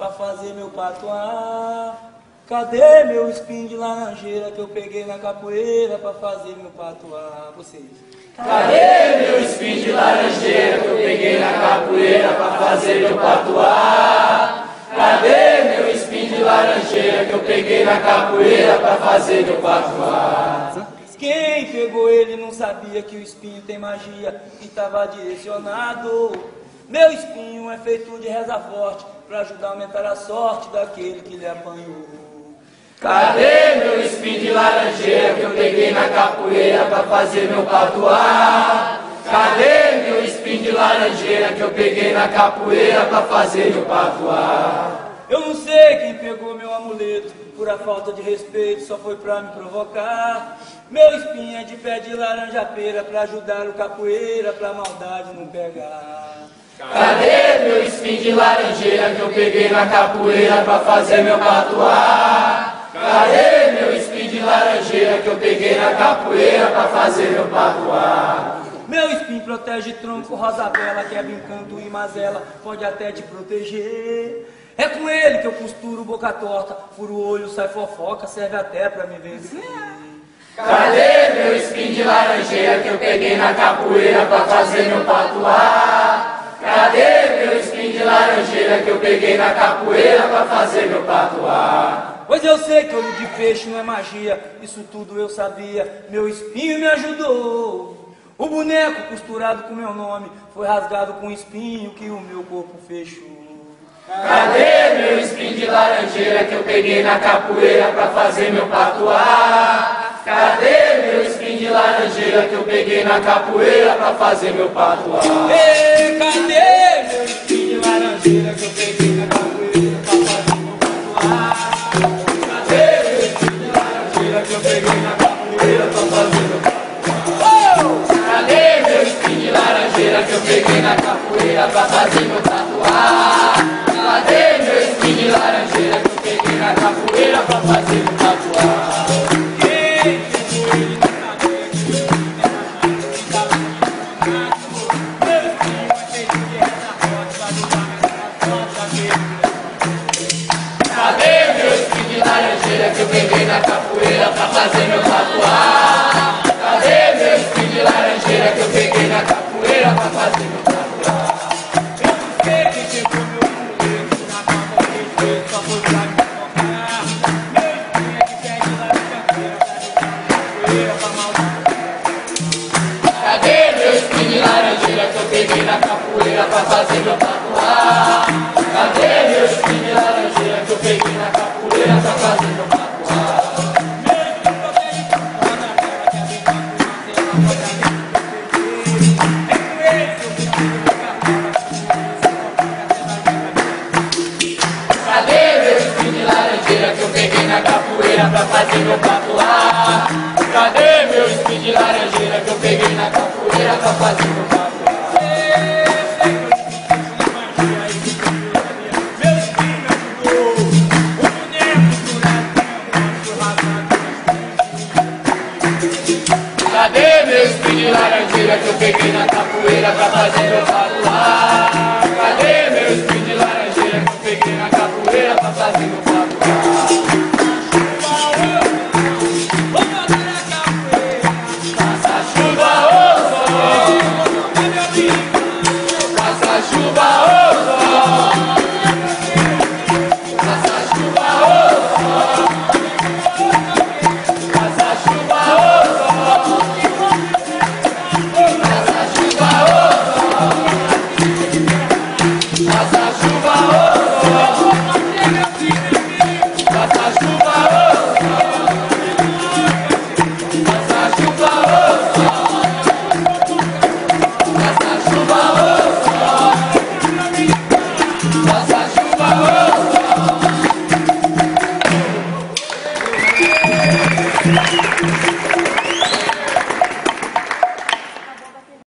pra fazer meu patuá? Cadê meu espinho de laranjeira que eu peguei na capoeira pra fazer meu patuá? Vocês. Cadê meu espinho de laranjeira que eu peguei na capoeira pra fazer meu patuá? Cadê meu espinho de laranjeira que eu peguei na capoeira pra fazer meu patuá? Quem pegou ele não sabia que o espinho tem magia e tava direcionado. Meu espinho é feito de reza forte pra ajudar a aumentar a sorte daquele que lhe apanhou. Cadê meu espinho de laranjeira que eu peguei na capoeira pra fazer meu patuá? Cadê meu espinho de laranjeira que eu peguei na capoeira pra fazer meu patuá? Eu não sei quem pegou meu amuleto, por a falta de respeito só foi pra me provocar. Meu espinho é de pé de laranja-pera pra ajudar o capoeira pra maldade não pegar. Cadê meu espinho de laranjeira que eu peguei na capoeira pra fazer meu patuá? Cadê meu espinho de laranjeira que eu peguei na capoeira pra fazer meu patuá? Meu espinho protege tronco, rosa bela, quebra encanto e mazela, pode até te proteger. É com ele que eu costuro boca torta, furo o olho, sai fofoca, serve até pra me vencer. Cadê meu espinho de laranjeira que eu peguei na capoeira pra fazer meu patuá? Cadê meu espinho de laranjeira que eu peguei na capoeira pra fazer meu patuá? Pois eu sei que olho de peixe não é magia, isso tudo eu sabia, meu espinho me ajudou. O boneco costurado com meu nome foi rasgado com espinho que o meu corpo fechou. Cadê meu espinho de laranjeira que eu peguei na capoeira pra fazer meu patuá? Cadê meu espinho de laranjeira que eu peguei na capoeira pra fazer meu patuá? Ei, cadê meu espinho de laranjeira que eu peguei na capoeira pra fazer meu patuá? Cadê meu espinho de laranjeira que eu peguei na capoeira pra fazer meu patuá? Cadê meu espinho de laranjeira que eu peguei na capoeira pra fazer meu tatuá? Cadê meu espinho de laranjeira que eu peguei na capoeira pra fazer meu tatuá? Cadê meu espinho de laranjeira que eu peguei na capoeira pra fazer meu tatuá? Cadê meu espinho de laranjeira que eu peguei na capoeira pra fazer meu tatuá? Eu não sei quem pegou meu amuleto, na mão do respeito só foi pra me provocar. Meu espinho é de pé de laranja-feira pra ajudar a capoeira pra maldade. Cadê meu espinho de laranjeira que eu peguei na capoeira pra fazer meu tatuá? Cadê meu espinho de laranjeira que eu peguei na capoeira pra fazer meu tatuá? Cadê meu espinho de laranjeira que eu peguei na capoeira pra fazer meu tatuá? Cadê meu espinho de laranjeira que eu peguei na capoeira pra fazer meu tatuá? Cadê meu espinho de laranjeira que eu peguei na capoeira pra fazer meu tatuá? Cadê meu espinho de laranjeira que eu peguei na capoeira pra fazer meu